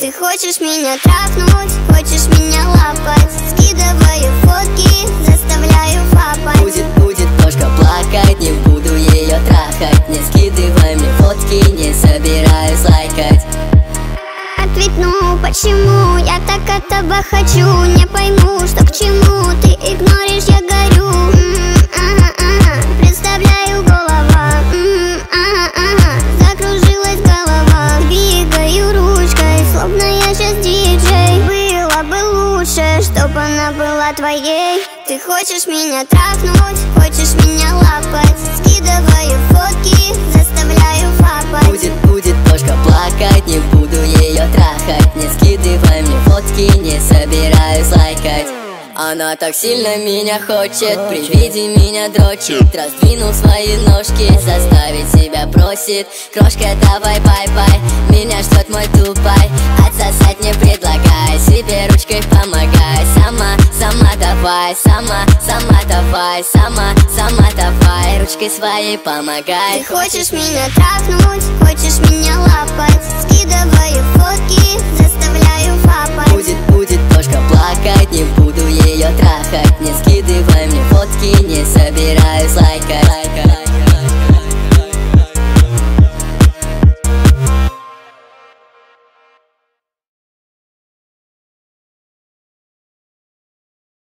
Ты хочешь меня трахнуть, хочешь меня лапать, скидываю фотки, заставляю фапать. Будет кошка плакать, не буду ее трахать. Не скидывай мне фотки, не собираюсь лайкать. Ответь, ну почему я так от тебя хочу? Не пойму, что к чему, ты игноришь, я горю. Представляю, голова, закружилась голова. Двигаю ручкой, словно я сейчас диджей. Было бы лучше, чтобы она была твоей. Ты хочешь меня трахнуть, хочешь меня лапать, скидываю фотки, заставляю фапать. Будет кошка плакать, не буду ее трахать. Не скидывай мне фотки, не собираюсь лайкать. Она так сильно меня хочет, при виде меня дрочит. Раздвинул свои ножки, заставить себя просит. Крошка, давай бай-бай, меня ждет мой Дубай. Отсосать не предлагай, себе ручкой помогай. Сама давай, сама давай, сама давай, ручкой своей помогай. Ты хочешь меня трахнуть, хочешь меня лапать, скидывай